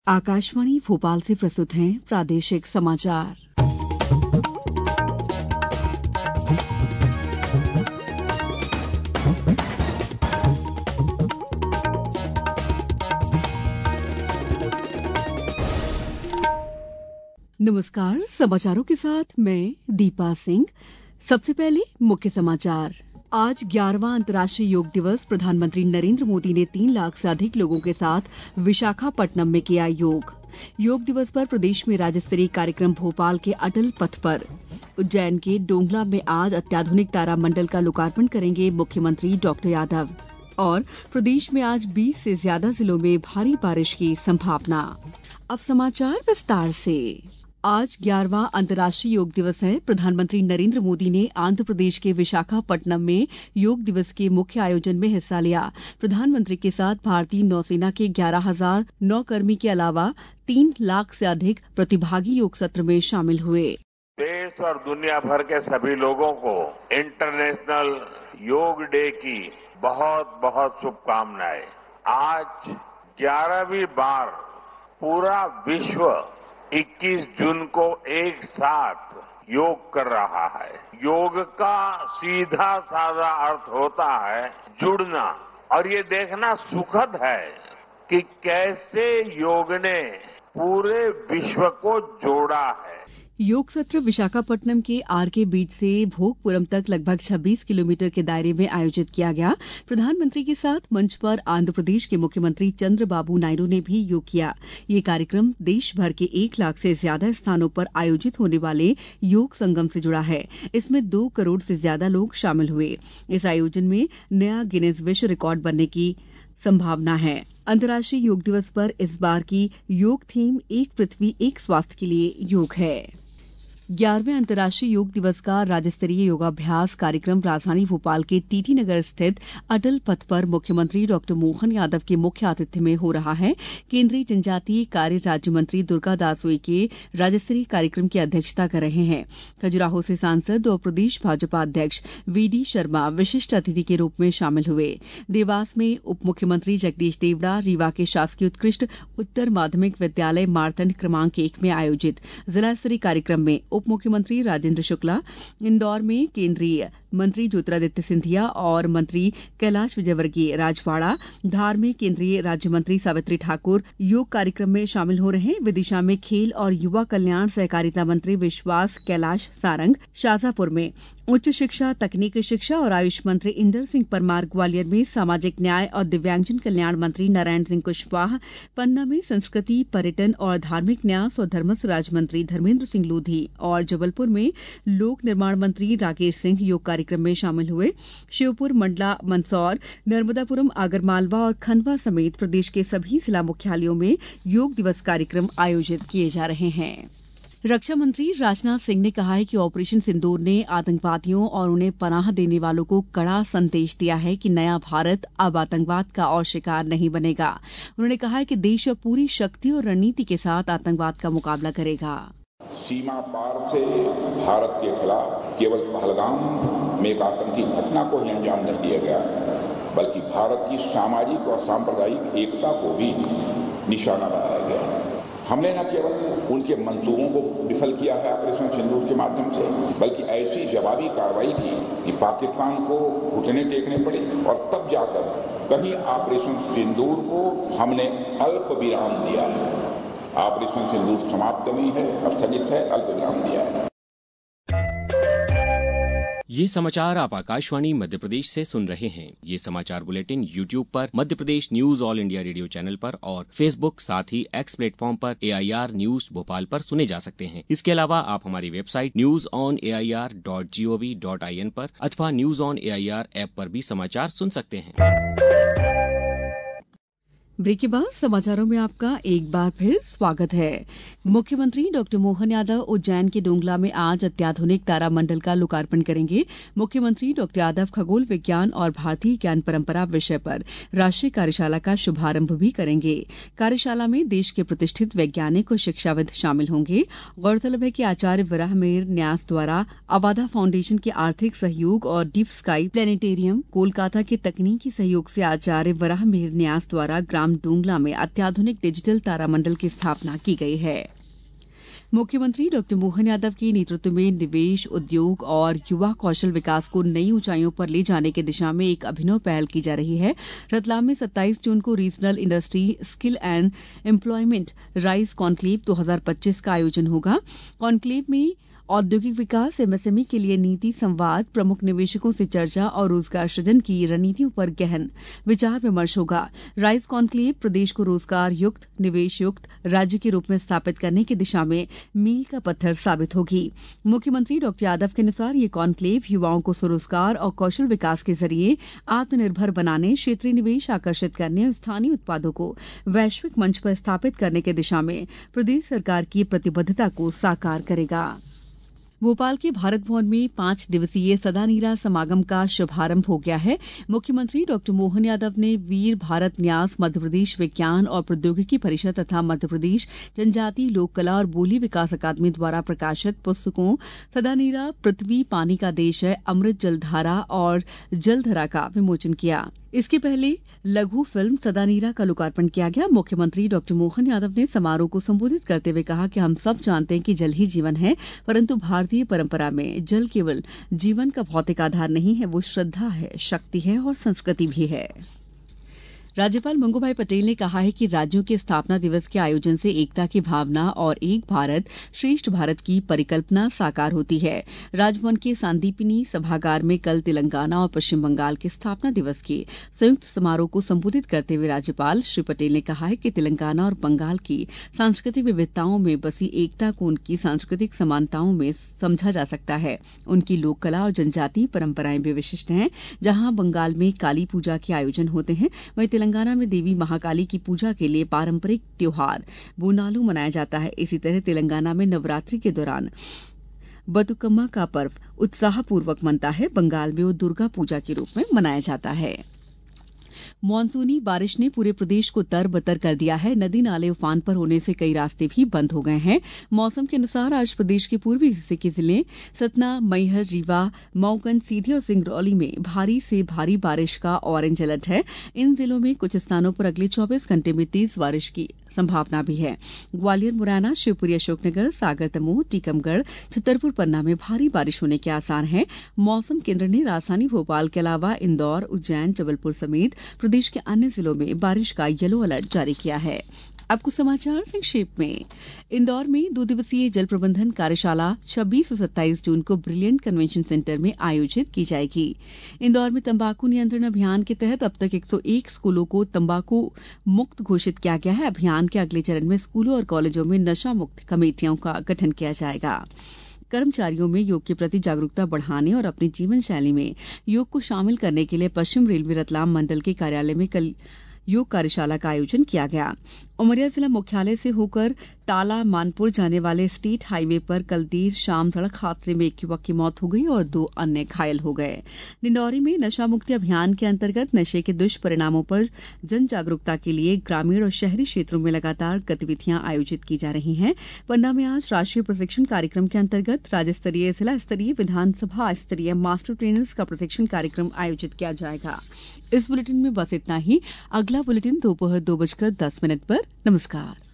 आकाशवाणी भोपाल से प्रस्तुत हैं प्रादेशिक समाचार। नमस्कार, समाचारों के साथ मैं दीपा सिंह। सबसे पहले मुख्य समाचार। आज 11वां अंतर्राष्ट्रीय योग दिवस। प्रधानमंत्री नरेंद्र मोदी ने 3 लाख से अधिक लोगों के साथ विशाखापट्टनम में किया योग। योग दिवस पर प्रदेश में राज्य स्तरीय कार्यक्रम भोपाल के अटल पथ पर। उज्जैन के डोंगला में आज अत्याधुनिक तारामंडल का लोकार्पण करेंगे मुख्यमंत्री डॉक्टर यादव। और प्रदेश में आज 20 से ज्यादा जिलों में भारी बारिश की संभावना। अब समाचार विस्तार से। आज 11वां अंतर्राष्ट्रीय योग दिवस है। प्रधानमंत्री नरेंद्र मोदी ने आंध्र प्रदेश के विशाखापट्टनम में योग दिवस के मुख्य आयोजन में हिस्सा लिया। प्रधानमंत्री के साथ भारतीय नौसेना के 11,000 नौकर्मी के अलावा 3 लाख से अधिक प्रतिभागी योग सत्र में शामिल हुए। देश और दुनिया भर के सभी लोगों को इंटरनेशनल योग डे की बहुत बहुत शुभकामनाएं। आज 11वीं बार पूरा विश्व 21 जून को एक साथ योग कर रहा है। योग का सीधा साधा अर्थ होता है जुड़ना, और ये देखना सुखद है कि कैसे योग ने पूरे विश्व को जोड़ा है। योग सत्र विशाखापट्टनम के आरके बीच से भोगपुरम तक लगभग 26 किलोमीटर के दायरे में आयोजित किया गया। प्रधानमंत्री के साथ मंच पर आंध्र प्रदेश के मुख्यमंत्री चंद्रबाबू नायडू ने भी योग किया। ये कार्यक्रम देश भर के 1 लाख से ज्यादा स्थानों पर आयोजित होने वाले योग संगम से जुड़ा है। इसमें 2 करोड़ से ज्यादा लोग शामिल हुए। इस आयोजन में नया गिनीज विश्व रिकॉर्ड बनने की संभावना है। अंतर्राष्ट्रीय योग दिवस पर इस बार की योग थीम एक पृथ्वी एक स्वास्थ्य के लिए योग है। 11वें अंतर्राष्ट्रीय योग दिवस का राज्य स्तरीय योगाभ्यास कार्यक्रम राजधानी भोपाल के टीटी नगर स्थित अटल पथ पर मुख्यमंत्री डॉक्टर मोहन यादव के मुख्य आतिथ्य में हो रहा है। केंद्रीय जनजातीय कार्य राज्य मंत्री दुर्गा दास उइके राज्य स्तरीय कार्यक्रम की अध्यक्षता कर रहे हैं। खजुराहो से सांसद और प्रदेश भाजपा अध्यक्ष वीडी शर्मा विशिष्ट अतिथि के रूप में शामिल हुए। देवास में उप मुख्यमंत्री जगदीश देवड़ा, रीवा के शासकीय उत्कृष्ट उत्तर माध्यमिक विद्यालय मारतंड क्रमांक 1 में आयोजित जिला स्तरीय कार्यक्रम में उप मुख्यमंत्री राजेंद्र शुक्ला, इंदौर में केंद्रीय मंत्री ज्योतिरादित्य सिंधिया और मंत्री कैलाश विजयवर्गीय राजवाड़ा, धार में केंद्रीय राज्य मंत्री सावित्री ठाकुर योग कार्यक्रम में शामिल हो रहे हैं। विदिशा में खेल और युवा कल्याण सहकारिता मंत्री विश्वास कैलाश सारंग, शाजापुर में उच्च शिक्षा, तकनीकी शिक्षा और आयुष मंत्री इंदर सिंह परमार, ग्वालियर में सामाजिक न्याय और दिव्यांगजन कल्याण मंत्री नारायण सिंह कुशवाहा, पन्ना में संस्कृति, पर्यटन और धार्मिक न्यास और धर्मस्व राज्य मंत्री धर्मेंद्र सिंह लोधी और जबलपुर में लोक निर्माण मंत्री राकेश सिंह योग कार्यक्रम में शामिल हुए। श्योपुर, मंडला, मंदसौर, नर्मदापुरम, आगरमालवा और खंडवा समेत प्रदेश के सभी जिला मुख्यालयों में योग दिवस कार्यक्रम आयोजित किए जा रहे हैं। रक्षा मंत्री राजनाथ सिंह ने कहा है कि ऑपरेशन सिंदूर ने आतंकवादियों और उन्हें पनाह देने वालों को कड़ा संदेश दिया है कि नया भारत अब आतंकवाद का और शिकार नहीं बनेगा। उन्होंने कहा है कि देश अब पूरी शक्ति और रणनीति के साथ आतंकवाद का मुकाबला करेगा। सीमा पार से भारत के खिलाफ केवल पहलगाम में एक आतंकी घटना को ही अंजाम नहीं दिया गया, बल्कि भारत की सामाजिक और सांप्रदायिक एकता को भी निशाना बनाया गया। हमने न केवल उनके मंसूबों को विफल किया है ऑपरेशन सिंदूर के माध्यम से, बल्कि ऐसी जवाबी कार्रवाई की कि पाकिस्तान को घुटने टेकने पड़े, और तब जाकर कहीं ऑपरेशन सिंदूर को हमने अल्प विराम दिया है। ऑपरेशन सिंदूर समाप्त नहीं है, स्थगित है, अल्प विराम दिया है। ये समाचार आप आकाशवाणी मध्य प्रदेश से सुन रहे हैं। ये समाचार बुलेटिन YouTube पर Madhya Pradesh news all India radio channel पर और Facebook साथ ही X प्लेटफॉर्म पर AIR न्यूज भोपाल पर सुने जा सकते हैं। इसके अलावा आप हमारी वेबसाइट newsonair.gov.in पर अथवा न्यूज ऑन AIR ऐप पर भी समाचार सुन सकते हैं। ब्रेक के बाद समाचारों में आपका एक बार फिर स्वागत है। मुख्यमंत्री डॉक्टर मोहन यादव उज्जैन के डोंगला में आज अत्याधुनिक तारामंडल का लोकार्पण करेंगे। मुख्यमंत्री डॉक्टर यादव खगोल विज्ञान और भारतीय ज्ञान परंपरा विषय पर राष्ट्रीय कार्यशाला का शुभारंभ भी करेंगे। कार्यशाला में देश के प्रतिष्ठित वैज्ञानिक और शिक्षाविद शामिल होंगे। गौरतलब है कि आचार्य वराहमिहिर न्यास द्वारा अवाधा फाउंडेशन के आर्थिक सहयोग और डीप स्काई प्लेनेटेरियम कोलकाता के तकनीकी सहयोग से आचार्य वराहमिहिर न्यास द्वारा ग्राम ग्राम डोंगला में अत्याधुनिक डिजिटल तारामंडल की स्थापना की गई है। मुख्यमंत्री डॉ मोहन यादव के नेतृत्व में निवेश, उद्योग और युवा कौशल विकास को नई ऊंचाइयों पर ले जाने की दिशा में एक अभिनव पहल की जा रही है। रतलाम में 27 जून को regional industry skill and employment rise conclave 2025 का आयोजन होगा। कॉन्क्लेव में औद्योगिक विकास, एमएसएमई के लिए नीति संवाद, प्रमुख निवेशकों से चर्चा और रोजगार सृजन की रणनीतियों पर गहन विचार विमर्श होगा। राइज कॉन्क्लेव प्रदेश को रोजगार युक्त, निवेश युक्त राज्य के रूप में स्थापित करने की दिशा में मील का पत्थर साबित होगी। मुख्यमंत्री डॉ यादव के अनुसार ये कॉन्क्लेव युवाओं को स्वरोजगार और कौशल विकास के जरिए आत्मनिर्भर बनाने, क्षेत्रीय निवेश आकर्षित करने और स्थानीय उत्पादों को वैश्विक मंच पर स्थापित करने की दिशा में प्रदेश सरकार की प्रतिबद्धता को साकार करेगा। भोपाल के भारत भवन में 5 दिवसीय सदानीरा समागम का शुभारंभ हो गया है। मुख्यमंत्री डॉ मोहन यादव ने वीर भारत न्यास, मध्यप्रदेश विज्ञान और प्रौद्योगिकी परिषद तथा मध्यप्रदेश जनजातीय लोक कला और बोली विकास अकादमी द्वारा प्रकाशित पुस्तकों सदानीरा, पृथ्वी पानी का देश है, अमृत जलधारा और जलधरा का विमोचन किया। इसके पहले लघु फिल्म सदानीरा का लोकार्पण किया गया। मुख्यमंत्री डॉ मोहन यादव ने समारोह को संबोधित करते हुए कहा कि हम सब जानते हैं कि जल ही जीवन है, परंतु भारतीय परंपरा में जल केवल जीवन का भौतिक आधार नहीं है, वो श्रद्धा है, शक्ति है और संस्कृति भी है। राज्यपाल मंगूभाई पटेल ने कहा है कि राज्यों के स्थापना दिवस के आयोजन से एकता की भावना और एक भारत श्रेष्ठ भारत की परिकल्पना साकार होती है। राजभवन के सांदीपनि सभागार में कल तेलंगाना और पश्चिम बंगाल के स्थापना दिवस के संयुक्त समारोह को संबोधित करते हुए राज्यपाल श्री पटेल ने कहा है कि तेलंगाना और बंगाल की सांस्कृतिक विविधताओं में बसी एकता को उनकी सांस्कृतिक समानताओं में समझा जा सकता है। उनकी लोक कला और जनजातीय परंपराएं भी विशिष्ट हैं। जहां बंगाल में काली पूजा के आयोजन होते हैं, वहीं तेलंगाना में देवी महाकाली की पूजा के लिए पारंपरिक त्योहार बोनालू मनाया जाता है। इसी तरह तेलंगाना में नवरात्रि के दौरान बतुकम्मा का पर्व उत्साहपूर्वक मनता है। बंगाल में वो दुर्गा पूजा के रूप में मनाया जाता है। मानसूनी बारिश ने पूरे प्रदेश को तरबतर कर दिया है। नदी नाले उफान पर होने से कई रास्ते भी बंद हो गए हैं। मौसम के अनुसार आज प्रदेश के पूर्वी हिस्से के जिले सतना, मैहर, रीवा, मऊगंज, सीधी और सिंगरौली में भारी से भारी बारिश का ऑरेंज अलर्ट है। इन जिलों में कुछ स्थानों पर अगले 24 घंटे में तेज बारिश की संभावना भी है। ग्वालियर, मुरैना, शिवपुरी, अशोकनगर, सागर, दमोह, टीकमगढ़, छतरपुर, पन्ना में भारी बारिश होने के आसार हैं। मौसम केंद्र ने राजधानी भोपाल के अलावा इंदौर, उज्जैन, जबलपुर समेत प्रदेश के अन्य जिलों में बारिश का येलो अलर्ट जारी किया है। अब कुछ समाचार संक्षेप में। इंदौर में 2 दिवसीय जल प्रबंधन कार्यशाला 26 और 27 जून को ब्रिलियंट कन्वेंशन सेंटर में आयोजित की जाएगी। इंदौर में तंबाकू नियंत्रण अभियान के तहत अब तक 101 स्कूलों को तंबाकू मुक्त घोषित किया गया है। अभियान के अगले चरण में स्कूलों और कॉलेजों में नशा मुक्त कमेटियों का गठन किया जाएगा। कर्मचारियों में योग के प्रति जागरूकता बढ़ाने और अपनी जीवन शैली में योग को शामिल करने के लिए पश्चिम रेलवे रतलाम मंडल के कार्यालय में कल योग कार्यशाला का आयोजन किया गया। उमरिया जिला मुख्यालय से होकर टाला मानपुर जाने वाले स्टेट हाईवे पर कल देर शाम सड़क हादसे में एक युवक की मौत हो गई और 2 अन्य घायल हो गए। डिंडौरी में नशा मुक्ति अभियान के अंतर्गत नशे के दुष्परिणामों पर जन जागरूकता के लिए ग्रामीण और शहरी क्षेत्रों में लगातार गतिविधियां आयोजित की जा रही हैं। पन्ना में आज राष्ट्रीय प्रशिक्षण कार्यक्रम के अंतर्गत राज्य स्तरीय, जिला स्तरीय, विधानसभा स्तरीय मास्टर ट्रेनर्स का प्रशिक्षण कार्यक्रम आयोजित किया जाएगा। इस बुलेटिन में बस इतना ही। अगला बुलेटिन दोपहर 2:10 पर। नमस्कार।